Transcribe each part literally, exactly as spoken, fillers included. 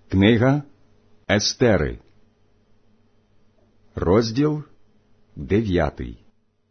Книга Естери, розділ дев'ятий.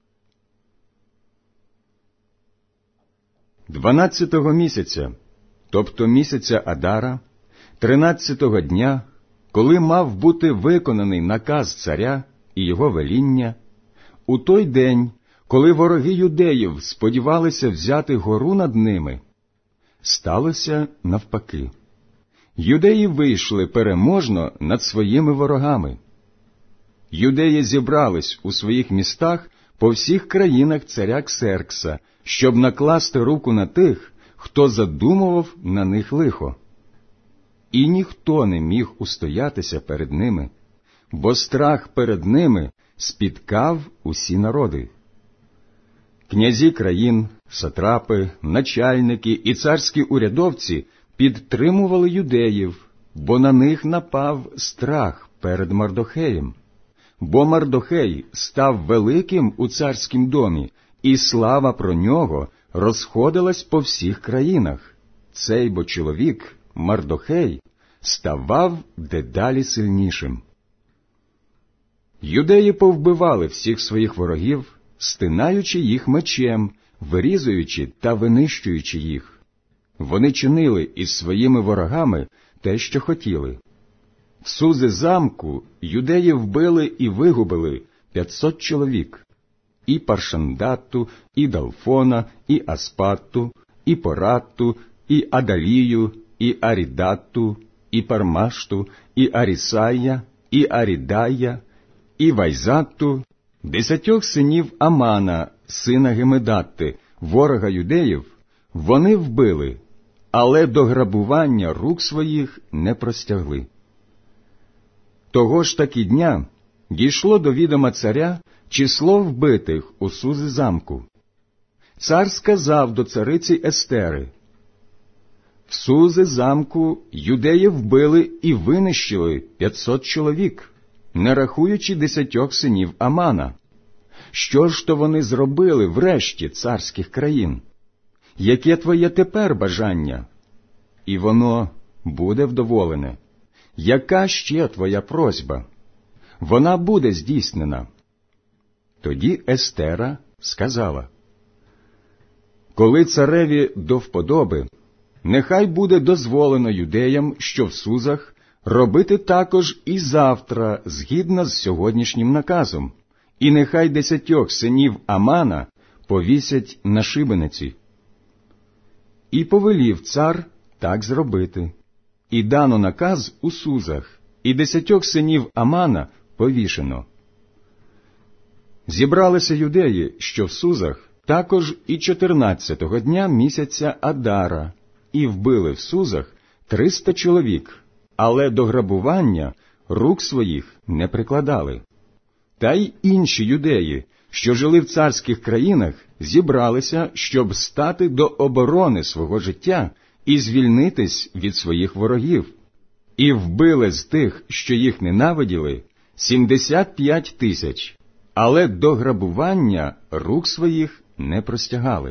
Дванадцятого місяця, тобто місяця Адара, тринадцятого дня, коли мав бути виконаний наказ царя і його веління, у той день, коли вороги юдеїв сподівалися взяти гору над ними, сталося навпаки. Юдеї вийшли переможно над своїми ворогами. Юдеї зібрались у своїх містах по всіх країнах царя Ксеркса, щоб накласти руку на тих, хто задумував на них лихо. І ніхто не міг устоятися перед ними, бо страх перед ними спіткав усі народи. Князі країн, сатрапи, начальники і царські урядовці підтримували юдеїв, бо на них напав страх перед Мардохеєм. Бо Мардохей став великим у царськім домі, і слава про нього розходилась по всіх країнах. Цей бо чоловік, Мардохей, ставав дедалі сильнішим. Юдеї повбивали всіх своїх ворогів, стинаючи їх мечем, вирізуючи та винищуючи їх. Вони чинили із своїми ворогами те, що хотіли. В Сузи замку юдеї вбили і вигубили п'ятсот чоловік. І Паршандатту, і Далфона, і Аспатту, і Поратту, і Адалію, і Арідатту, і Пармашту, і Арісая, і Арідая, і Вайзатту, десятьох синів Амана, сина Гемедатти, ворога юдеїв, вони вбили, але до грабування рук своїх не простягли. Того ж таки дня дійшло до відома царя число вбитих у Сузи замку. Цар сказав до цариці Естери: «В Сузи замку юдеї вбили і винищили п'ятсот чоловік, не рахуючи десятьох синів Амана. Що ж то вони зробили в решті царських країн? Яке твоє тепер бажання? І воно буде вдоволене. Яка ще твоя просьба? Вона буде здійснена». Тоді Естера сказала: «Коли цареві до вподоби, нехай буде дозволено юдеям, що в Сузах, робити також і завтра, згідно з сьогоднішнім наказом, і нехай десятьох синів Амана повісять на шибениці». І повелів цар так зробити. І дано наказ у Сузах, і десятьох синів Амана повішено. Зібралися юдеї, що в Сузах, також і чотирнадцятого дня місяця Адара, і вбили в Сузах триста чоловік, але до грабування рук своїх не прикладали. Та й інші юдеї, що жили в царських країнах, зібралися, щоб стати до оборони свого життя і звільнитись від своїх ворогів. І вбили з тих, що їх ненавиділи, сімдесят п'ять тисяч, але до грабування рук своїх не простягали.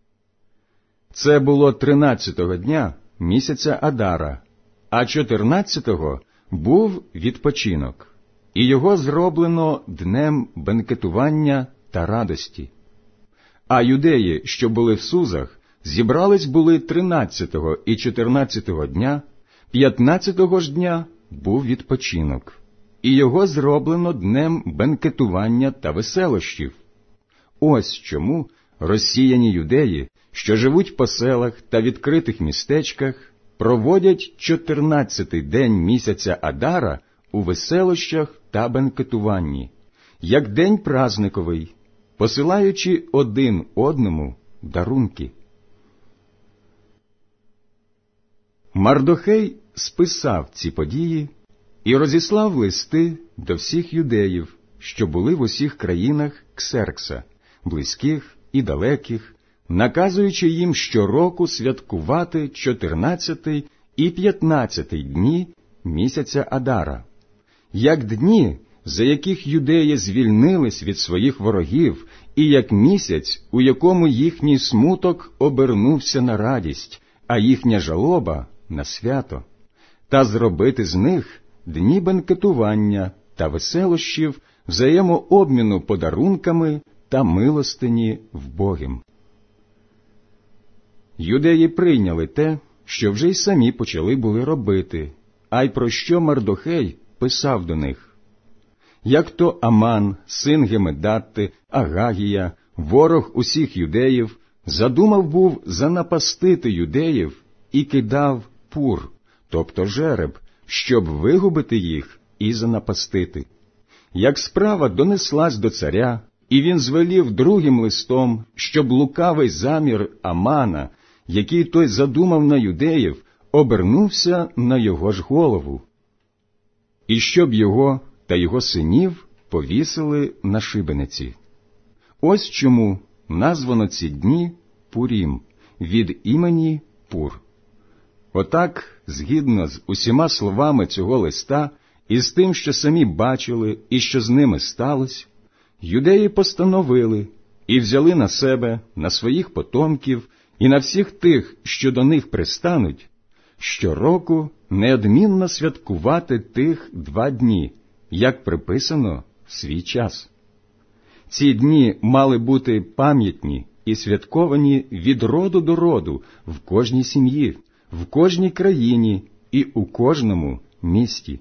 Це було тринадцятого дня місяця Адара, а чотирнадцятого був відпочинок, і його зроблено днем бенкетування та радості. А юдеї, що були в Сузах, зібрались були тринадцятого і чотирнадцятого дня, п'ятнадцятого ж дня був відпочинок, і його зроблено днем бенкетування та веселощів. Ось чому розсіяні юдеї, що живуть по селах та відкритих містечках, проводять чотирнадцятий день місяця Адара у веселощах та бенкетуванні, як день празниковий, посилаючи один одному дарунки. Мардохей списав ці події і розіслав листи до всіх юдеїв, що були в усіх країнах Ксеркса, близьких і далеких, наказуючи їм щороку святкувати чотирнадцятий і п'ятнадцятий дні місяця Адара, як дні, за яких юдеї звільнились від своїх ворогів, і як місяць, у якому їхній смуток обернувся на радість, а їхня жалоба – на свято. та зробити з них дні бенкетування та веселощів, взаємообміну подарунками та милостині вбогим. Юдеї прийняли те, що вже й самі почали були робити, а й про що Мардохей писав до них. Як то Аман, син Гемедатти, Агагія, ворог усіх юдеїв, задумав був занапастити юдеїв і кидав пур, тобто жереб, щоб вигубити їх і занапастити. Як справа донеслась до царя, і він звелів другим листом, щоб лукавий замір Амана, який той задумав на юдеїв, обернувся на його ж голову, і щоб його та його синів повісили на шибениці. Ось чому названо ці дні Пурім, від імені Пур. Отак, згідно з усіма словами цього листа, і з тим, що самі бачили, і що з ними сталося, юдеї постановили і взяли на себе, на своїх потомків і на всіх тих, що до них пристануть, щороку неодмінно святкувати тих два дні, як приписано в свій час. Ці дні мали бути пам'ятні і святковані від роду до роду в кожній сім'ї, в кожній країні і у кожному місті.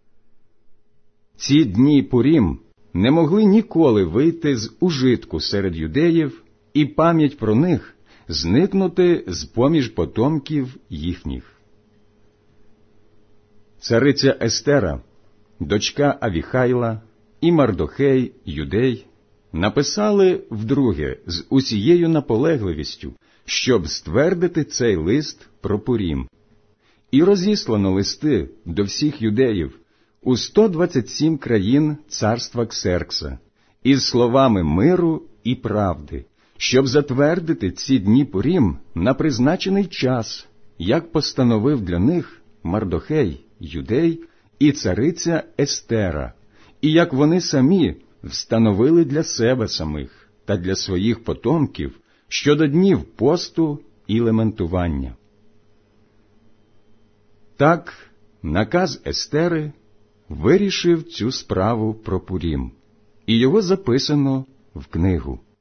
Ці дні Пурім не могли ніколи вийти з ужитку серед юдеїв, і пам'ять про них зникнути з-поміж потомків їхніх. Цариця Естера, дочка Авіхайла, і Мардохей, юдей, написали вдруге з усією наполегливістю, щоб ствердити цей лист про Пурім. І розіслано листи до всіх юдеїв у сто двадцять сім країн царства Ксеркса із словами миру і правди, щоб затвердити ці дні Пурім на призначений час, як постановив для них Мардохей, юдей, і цариця Естера, і як вони самі встановили для себе самих та для своїх потомків щодо днів посту і лементування. Так, наказ Естери вирішив цю справу про Пурім, і його записано в книгу.